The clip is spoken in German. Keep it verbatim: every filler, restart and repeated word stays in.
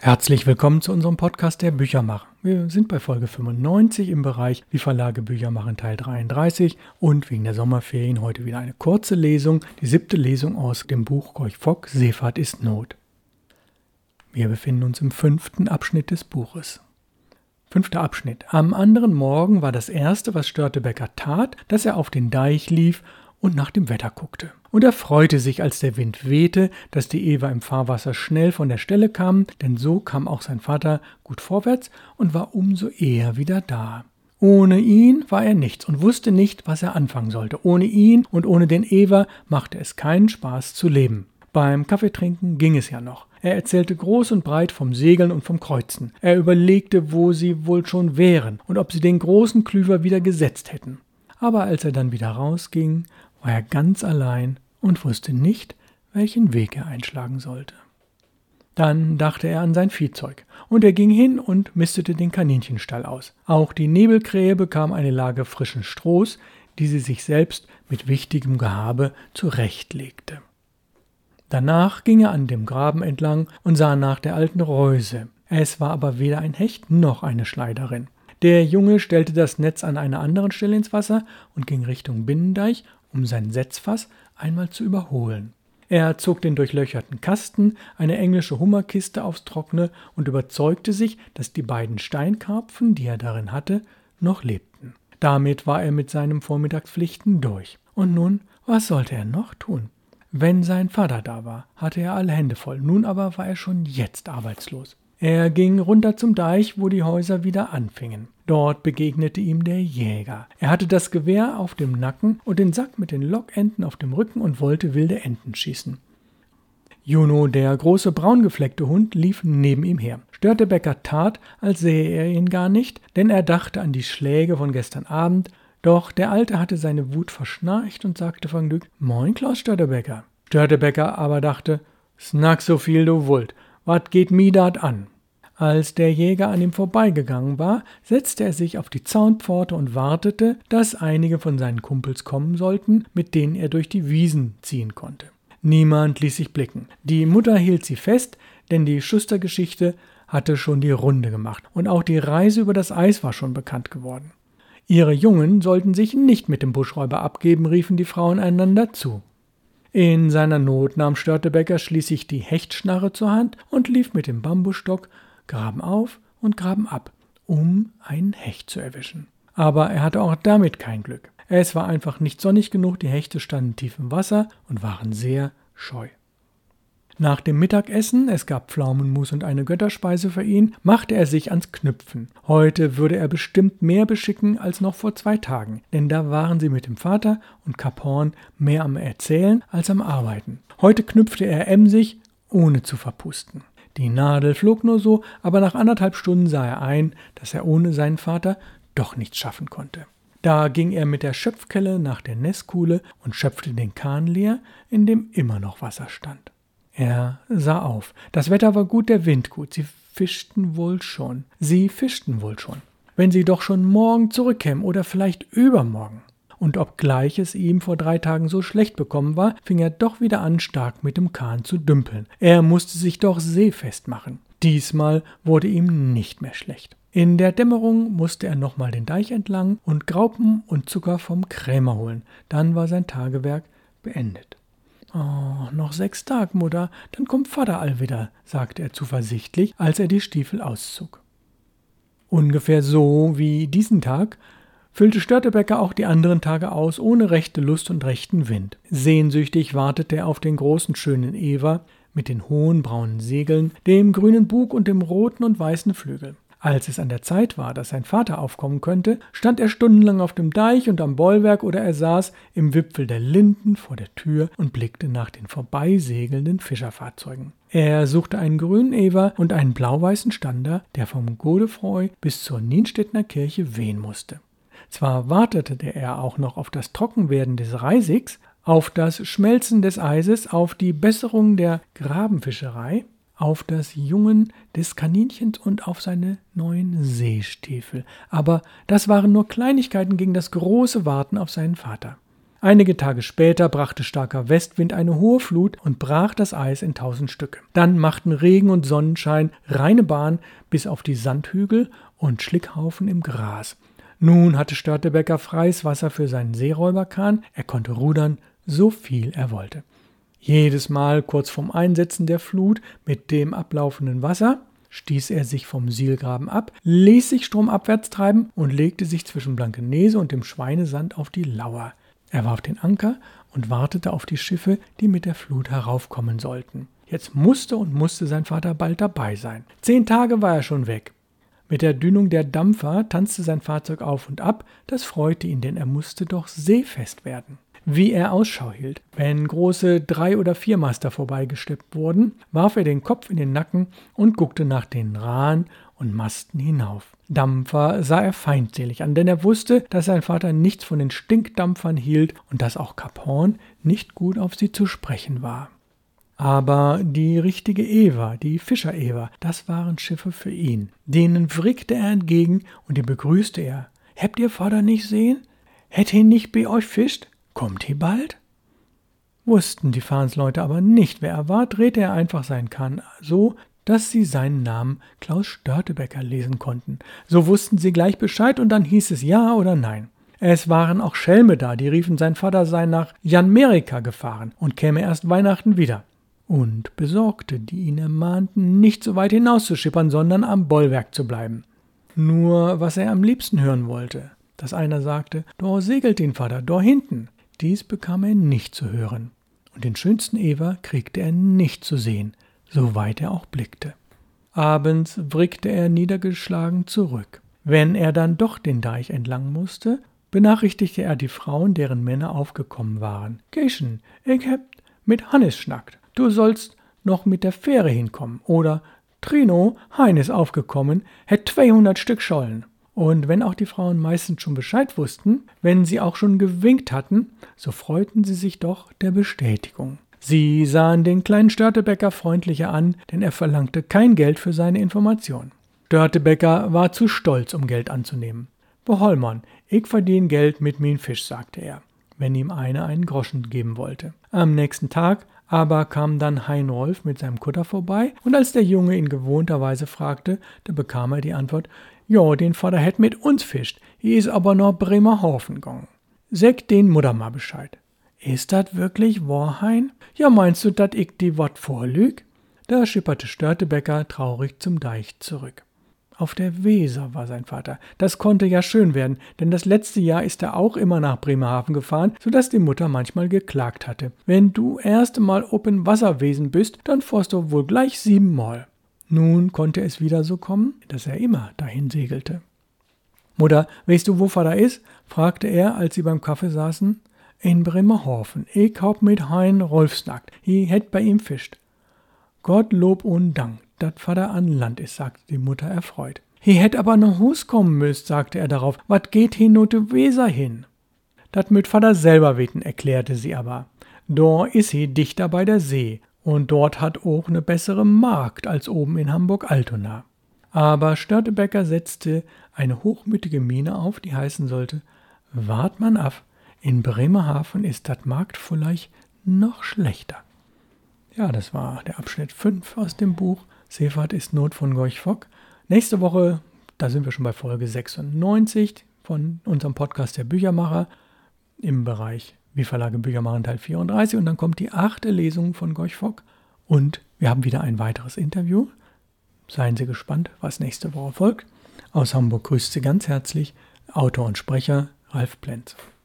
Herzlich willkommen zu unserem Podcast der Büchermacher. Wir sind bei Folge fünfundneunzig im Bereich Wie Verlage Bücher machen Teil dreiunddreißig und wegen der Sommerferien heute wieder eine kurze Lesung, die siebte Lesung aus dem Buch Gorch Fock, Seefahrt ist Not. Wir befinden uns im fünften Abschnitt des Buches. Fünfter Abschnitt. Am anderen Morgen war das Erste, was Störtebeker tat, dass er auf den Deich lief und nach dem Wetter guckte. Und er freute sich, als der Wind wehte, dass die Ewer im Fahrwasser schnell von der Stelle kam, denn so kam auch sein Vater gut vorwärts und war umso eher wieder da. Ohne ihn war er nichts und wusste nicht, was er anfangen sollte. Ohne ihn und ohne den Ewer machte es keinen Spaß zu leben. Beim Kaffeetrinken ging es ja noch. Er erzählte groß und breit vom Segeln und vom Kreuzen. Er überlegte, wo sie wohl schon wären und ob sie den großen Klüver wieder gesetzt hätten. Aber als er dann wieder rausging, war er ganz allein und wusste nicht, welchen Weg er einschlagen sollte. Dann dachte er an sein Viehzeug, und er ging hin und mistete den Kaninchenstall aus. Auch die Nebelkrähe bekam eine Lage frischen Strohs, die sie sich selbst mit wichtigem Gehabe zurechtlegte. Danach ging er an dem Graben entlang und sah nach der alten Reuse. Es war aber weder ein Hecht noch eine Schlei darin. Der Junge stellte das Netz an einer anderen Stelle ins Wasser und ging Richtung Binnendeich, um sein Setzfass einmal zu überholen. Er zog den durchlöcherten Kasten, eine englische Hummerkiste aufs Trockene und überzeugte sich, dass die beiden Steinkarpfen, die er darin hatte, noch lebten. Damit war er mit seinen Vormittagspflichten durch. Und nun, was sollte er noch tun? Wenn sein Vater da war, hatte er alle Hände voll, nun aber war er schon jetzt arbeitslos. Er ging runter zum Deich, wo die Häuser wieder anfingen. Dort begegnete ihm der Jäger. Er hatte das Gewehr auf dem Nacken und den Sack mit den Lockenten auf dem Rücken und wollte wilde Enten schießen. Juno, der große braungefleckte Hund, lief neben ihm her. Störtebeker tat, als sähe er ihn gar nicht, denn er dachte an die Schläge von gestern Abend. Doch der Alte hatte seine Wut verschnarcht und sagte von Glück: »Moin, Klaus Störtebeker.« Störtebeker aber dachte: »Snack so viel du wollt. Wat geht mi dat an?« Als der Jäger an ihm vorbeigegangen war, setzte er sich auf die Zaunpforte und wartete, dass einige von seinen Kumpels kommen sollten, mit denen er durch die Wiesen ziehen konnte. Niemand ließ sich blicken. Die Mutter hielt sie fest, denn die Schustergeschichte hatte schon die Runde gemacht und auch die Reise über das Eis war schon bekannt geworden. Ihre Jungen sollten sich nicht mit dem Buschräuber abgeben, riefen die Frauen einander zu. In seiner Not nahm Störtebeker schließlich die Hechtschnarre zur Hand und lief mit dem Bambusstock Graben auf und Graben ab, um einen Hecht zu erwischen. Aber er hatte auch damit kein Glück. Es war einfach nicht sonnig genug, die Hechte standen tief im Wasser und waren sehr scheu. Nach dem Mittagessen, es gab Pflaumenmus und eine Götterspeise für ihn, machte er sich ans Knüpfen. Heute würde er bestimmt mehr beschicken als noch vor zwei Tagen, denn da waren sie mit dem Vater und Kap Horn mehr am Erzählen als am Arbeiten. Heute knüpfte er emsig, ohne zu verpusten. Die Nadel flog nur so, aber nach anderthalb Stunden sah er ein, dass er ohne seinen Vater doch nichts schaffen konnte. Da ging er mit der Schöpfkelle nach der Nesskuhle und schöpfte den Kahn leer, in dem immer noch Wasser stand. Er sah auf. Das Wetter war gut, der Wind gut. Sie fischten wohl schon. Sie fischten wohl schon. Wenn sie doch schon morgen zurückkämen oder vielleicht übermorgen. Und obgleich es ihm vor drei Tagen so schlecht bekommen war, fing er doch wieder an, stark mit dem Kahn zu dümpeln. Er musste sich doch seefest machen. Diesmal wurde ihm nicht mehr schlecht. In der Dämmerung musste er nochmal den Deich entlang und Graupen und Zucker vom Krämer holen. Dann war sein Tagewerk beendet. »Oh, noch sechs Tag, Mutter, dann kommt Vater all wieder«, sagte er zuversichtlich, als er die Stiefel auszog. Ungefähr so wie diesen Tag füllte Störtebeker auch die anderen Tage aus, ohne rechte Lust und rechten Wind. Sehnsüchtig wartete er auf den großen, schönen Ewer mit den hohen, braunen Segeln, dem grünen Bug und dem roten und weißen Flügel. Als es an der Zeit war, dass sein Vater aufkommen könnte, stand er stundenlang auf dem Deich und am Bollwerk oder er saß im Wipfel der Linden vor der Tür und blickte nach den vorbeisegelnden Fischerfahrzeugen. Er suchte einen grünen Ewer und einen blau-weißen Stander, der vom Godefroy bis zur Nienstedtner Kirche wehen musste. Zwar wartete er auch noch auf das Trockenwerden des Reisigs, auf das Schmelzen des Eises, auf die Besserung der Grabenfischerei, auf das Jungen des Kaninchens und auf seine neuen Seestiefel. Aber das waren nur Kleinigkeiten gegen das große Warten auf seinen Vater. Einige Tage später brachte starker Westwind eine hohe Flut und brach das Eis in tausend Stücke. Dann machten Regen und Sonnenschein reine Bahn bis auf die Sandhügel und Schlickhaufen im Gras. Nun hatte Störtebeker freies Wasser für seinen Seeräuberkahn, er konnte rudern, so viel er wollte. Jedes Mal kurz vorm Einsetzen der Flut mit dem ablaufenden Wasser stieß er sich vom Sihlgraben ab, ließ sich stromabwärts treiben und legte sich zwischen Blankenese und dem Schweinesand auf die Lauer. Er warf den Anker und wartete auf die Schiffe, die mit der Flut heraufkommen sollten. Jetzt musste und musste sein Vater bald dabei sein. Zehn Tage war er schon weg. Mit der Dünung der Dampfer tanzte sein Fahrzeug auf und ab, das freute ihn, denn er musste doch seefest werden. Wie er Ausschau hielt. Wenn große Drei- oder Viermaster vorbeigeschleppt wurden, warf er den Kopf in den Nacken und guckte nach den Rahen und Masten hinauf. Dampfer sah er feindselig an, denn er wusste, dass sein Vater nichts von den Stinkdampfern hielt und dass auch Kap Horn nicht gut auf sie zu sprechen war. Aber die richtige Ewer, die Fischer-Ewer, das waren Schiffe für ihn. Denen wrickte er entgegen und die begrüßte er. »Habt ihr Vater nicht sehen? Hätt ihn nicht bei euch fischt? Kommt ihr bald?« Wussten die Fahnsleute aber nicht, wer er war, drehte er einfach seinen Kahn so, dass sie seinen Namen Klaus Störtebeker lesen konnten. So wussten sie gleich Bescheid und dann hieß es ja oder nein. Es waren auch Schelme da, die riefen, sein Vater sei nach Janmerika gefahren und käme erst Weihnachten wieder. Und Besorgte, die ihn ermahnten, nicht so weit hinauszuschippern, sondern am Bollwerk zu bleiben. Nur was er am liebsten hören wollte, dass einer sagte, »Dor segelt den Vater, dor hinten.« Dies bekam er nicht zu hören. Und den schönsten Ewer kriegte er nicht zu sehen, soweit er auch blickte. Abends wrickte er niedergeschlagen zurück. Wenn er dann doch den Deich entlang musste, benachrichtigte er die Frauen, deren Männer aufgekommen waren. »Geschen, ich heb mit Hannes schnackt. Du sollst noch mit der Fähre hinkommen.« Oder »Trino, Hein ist aufgekommen, hätt zweihundert Stück Schollen.« Und wenn auch die Frauen meistens schon Bescheid wussten, wenn sie auch schon gewinkt hatten, so freuten sie sich doch der Bestätigung. Sie sahen den kleinen Störtebeker freundlicher an, denn er verlangte kein Geld für seine Information. Störtebeker war zu stolz, um Geld anzunehmen. »Behollmann, ich verdien Geld mit min Fisch«, sagte er, wenn ihm einer einen Groschen geben wollte. Am nächsten Tag aber kam dann Hein Rolf mit seinem Kutter vorbei, und als der Junge in gewohnter Weise fragte, da bekam er die Antwort, »Jo, den Vater hätt mit uns fischt, hier is aber noch Bremerhaven gegangen. Säg den Mutter mal Bescheid.« »Ist dat wirklich wahr, Hein? Ja, meinst du, dat ich die wat vorlüg?« Da schipperte Störtebeker traurig zum Deich zurück. Auf der Weser war sein Vater. Das konnte ja schön werden, denn das letzte Jahr ist er auch immer nach Bremerhaven gefahren, sodass die Mutter manchmal geklagt hatte. »Wenn du erst mal ob in Wasserwesen bist, dann fährst du wohl gleich siebenmal.« Nun konnte es wieder so kommen, dass er immer dahin segelte. »Mutter, weißt du, wo Vater ist?« fragte er, als sie beim Kaffee saßen. »In Bremerhaven. Ich hab mit Hein Rolf snackt. Hi hätt bei ihm fischt.« »Gottlob und Dank, dat Vater an Land ist«, sagte die Mutter erfreut. »Hi hätt aber noch Hus kommen müsst«, sagte er darauf. »Wat geht hin no de Weser hin?« »Dat müt Vater selber weten«, erklärte sie aber. »Dor is hi dichter bei der See. Und dort hat auch ne bessere Markt als oben in Hamburg-Altona.« Aber Störtebeker setzte eine hochmütige Miene auf, die heißen sollte, »Wart man ab, in Bremerhaven ist dat Markt vielleicht noch schlechter.« Ja, das war der Abschnitt fünf aus dem Buch Seefahrt ist Not von Gorch Fock. Nächste Woche, da sind wir schon bei Folge sechsundneunzig von unserem Podcast der Büchermacher im Bereich Wie Verlage Bücher machen Teil vierunddreißig, und dann kommt die achte Lesung von Gorch Fock und wir haben wieder ein weiteres Interview. Seien Sie gespannt, was nächste Woche folgt. Aus Hamburg grüßt Sie ganz herzlich Autor und Sprecher Ralf Plenz.